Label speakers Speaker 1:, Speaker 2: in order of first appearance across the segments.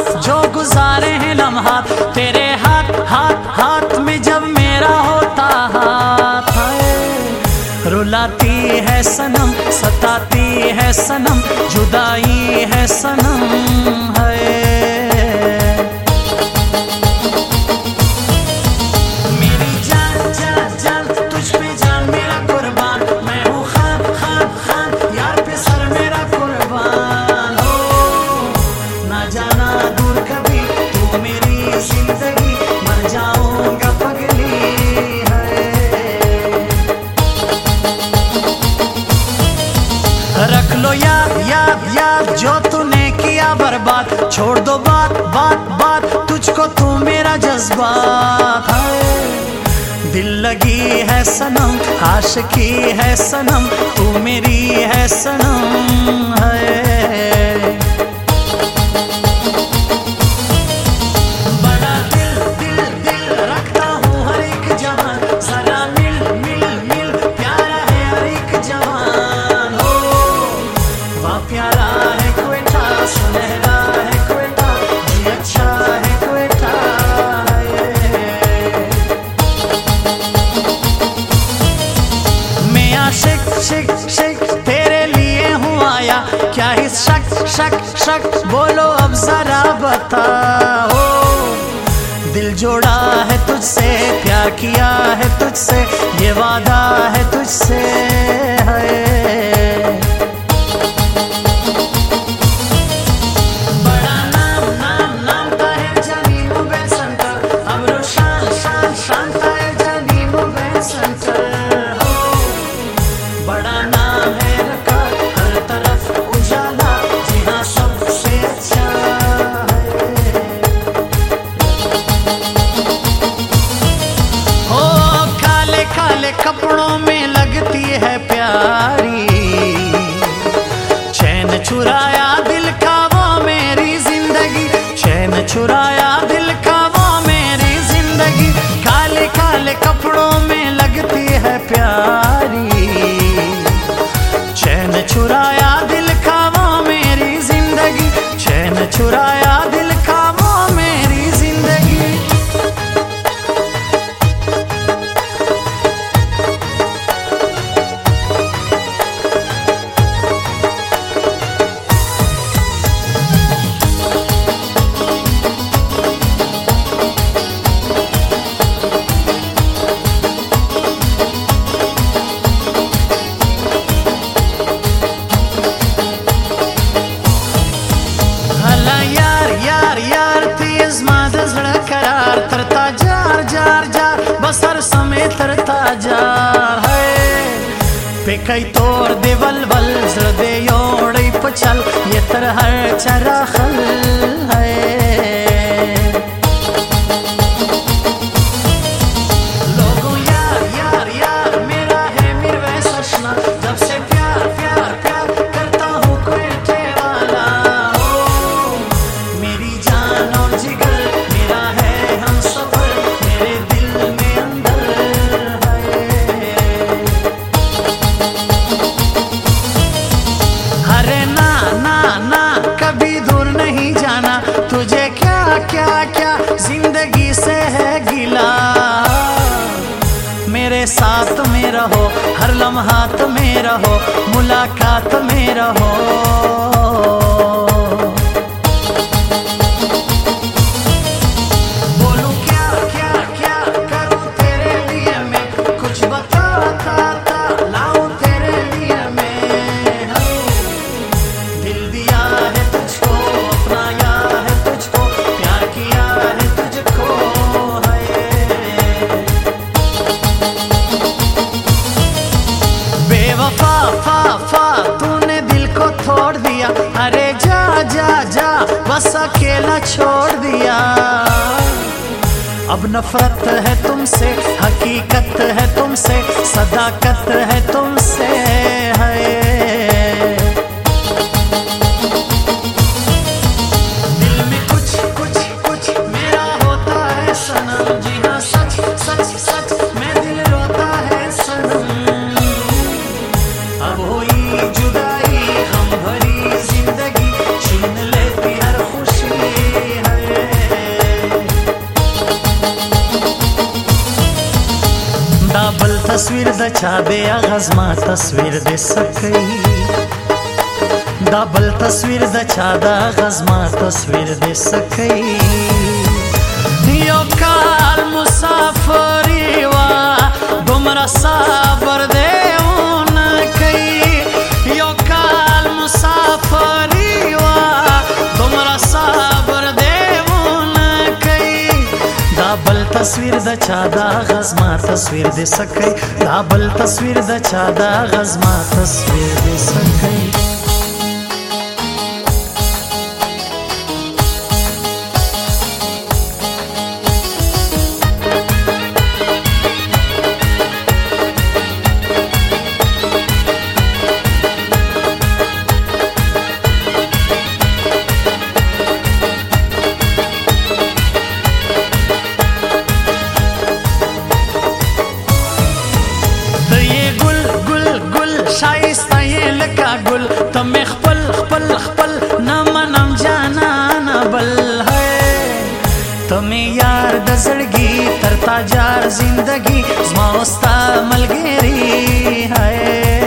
Speaker 1: जो गुजारे हैं लम्हात, तेरे हाथ हाथ हाथ में जब मेरा होता हाथ है। रुलाती है सनम, सताती है सनम, जुदाई है सनम है। रख लो याद याद याद जो तूने किया बर्बाद, छोड़ दो बात बात बात तुझको तू मेरा जज्बात है। दिल लगी है सनम, आशिकी है सनम, तू मेरी है सनम है। बड़ा दिल दिल दिल रखता हूँ हर एक जहां, जरा मिल मिल मिल प्यारा है हर एक जवान हो। प्यारा है क्वेटा, सुनहरा है क्वेटा, जी अच्छा है क्वेटा मैं आशिक शिक शिक तेरे लिए हूँ आया, क्या इस शक शक शक बोलो अब जरा बताओ। दिल जोड़ा है तुझसे, प्यार किया है तुझसे, ये वादा है तुझसे है। कपड़ों में लगती है प्यारी, चैन चुराया दिल का वो मेरी जिंदगी, चैन चुराया दिल का वो मेरी जिंदगी। काले काले कपड़ों में लगती है प्यारी, चैन चुराया दिल का वो मेरी जिंदगी, चैन चुराया दिल का वो मेरी जिंदगी। बसर समेत तरता जार है पे कई तोर दे वलवल दे योड़ई पचल ये तर हर चराखल है। लोगों यार यार यार मेरा है मिरवैस अशना, जब से प्यार प्यार प्यार करता हूँ कोयटे वाला हो। मेरी जान और जिगर मेरा है हम सफर, मेरे दिल में अंदर है। अरे ना ना ना कभी दूर नहीं जाना, तुझे क्या क्या क्या जिंदगी से है गिला। मेरे साथ में रहो, हर लम्हात में रहो, मुलाकात में रहो। तूने दिल को तोड़ दिया, अरे जा जा जा बस अकेला छोड़ दिया। अब नफरत है तुमसे, हकीकत है तुमसे, सदाकत है तुमसे है। दिल में कुछ कुछ कुछ मेरा होता है सनम, जी हाँ सच सच सच मैं दिल रोता है सनम। अब हुई जुदाई हम भरी जिंदगी, छीन लेती हर खुशी। تصویر د چا دی غزما تصویر د سکی دا بل تصویر د چا دا غزما تصویر د سکی یو کال مسافری وا دومره صبر دیون کئی یو کال مسافری وا دومره صبر دیون کئی دا بل تصویر د چا دا غزما تصویر د سکی دا بل تصویر د چا دا غزما تصویر د سکی شایسته یې لکه ګل ته مې خپل خپل خپل نه منم جانانه بل ہے ته مې یار د زړګي تر تا جار زندګي زما او ستا ملګري ہے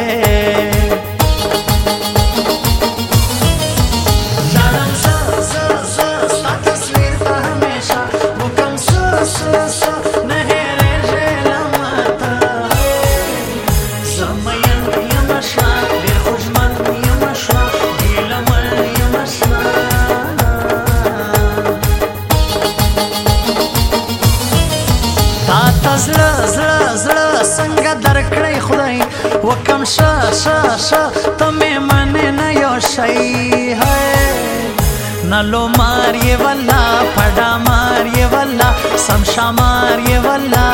Speaker 1: ژاړم زه ستا تصویر ته همیشه وکړم څه نه هېرېږې له ماته زه مین ډېر خوږمن یم اشنا ګیله من یم اشنا تا ته زړه زړه زړه څنګه درکړی خدای وکم شه ته مې منې نه یو شی ہے نه لومار یې والله پډا مار یې والله سمشا مار یې والله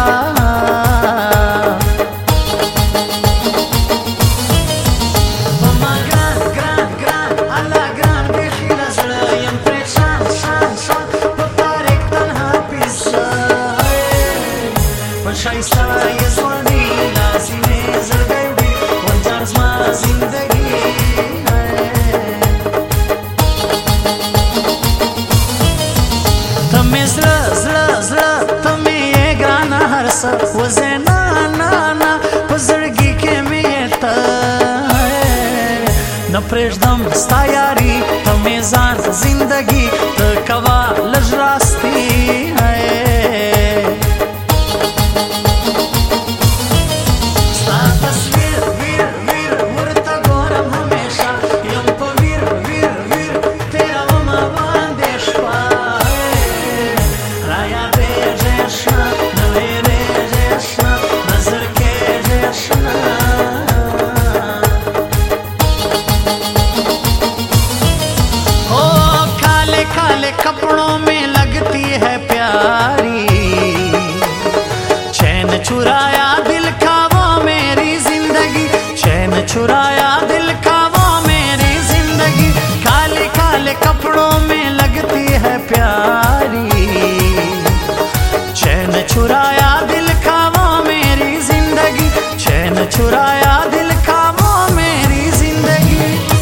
Speaker 1: شایسته یې ځواني لازمي زړګی وي ونجار زما زندګي ته مې زړه زړه زړه ته مې یې ګرانه هر څه وځې نه په زړګي کې مې یې ته نه پرېږدم ستا یاري ته مې ځان زندګي ته کوه لږ راستي कपड़ों में लगती है प्यारी चैन चुराया दिल का वो मेरी जिंदगी चैन चुराया दिल का वो मेरी जिंदगी काले काले कपड़ों में लगती है प्यारी चैन चुराया दिल का वो मेरी जिंदगी चैन चुराया दिल का वो मेरी जिंदगी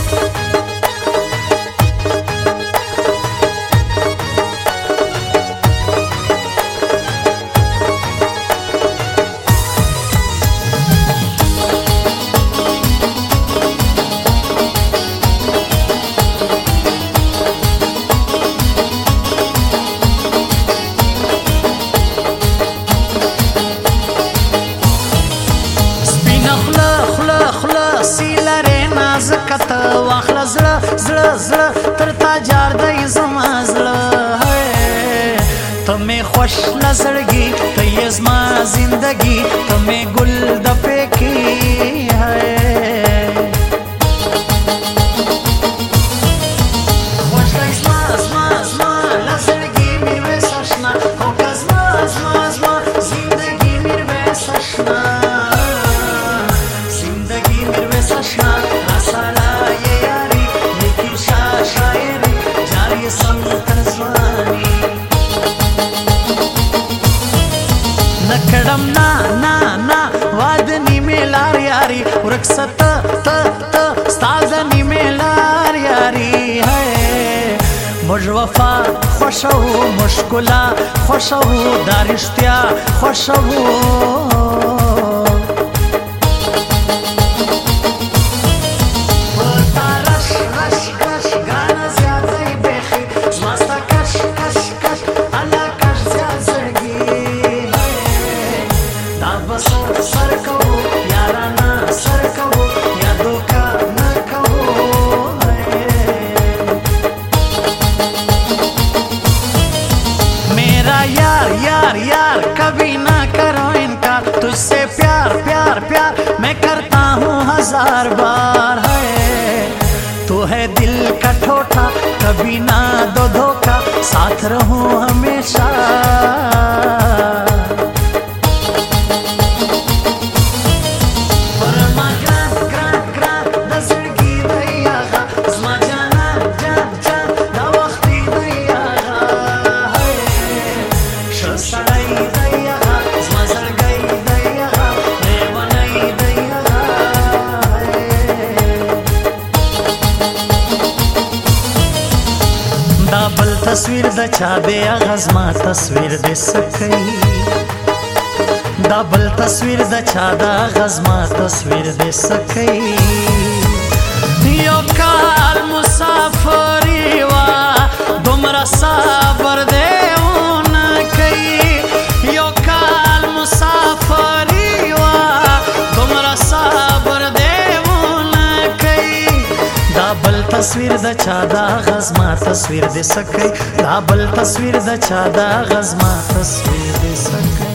Speaker 1: زکت واخله زړه زړه زړه تر تا جار دی زما زړه ته مې خوش له زړګي ته یې زما زندګي ته مې ګل د پیکي خوش دی زما له زړګي میرویس اشنا او که زما زندګي میرویس اشنا زندګي میرویس اشنا نکړم نه واد نیمه لار یاري ورکست ته ستاد نیمه لار یاري ہے مج وفا خوشو مشکلا خوشو دارشتیا خوشو तुझसे प्यार प्यार प्यार मैं करता हूँ 1000 बार। है तू है दिल का ठोठा, कभी ना दो धोखा, साथ रहूं हमेशा। دا बल تصویر د چا دی غزما تصویر د سکی، دا بل تصویر د چا دا غزما تصویر د سکی. یو کال مسافری وا دومره صبر دیون کئی، یو کال مسافری وا دومره صبر دیون کئی. دا بل تصویر د چا دا غزما تصویر د سکی، دا بل تصویر د چا دا غزما تصویر د سکی.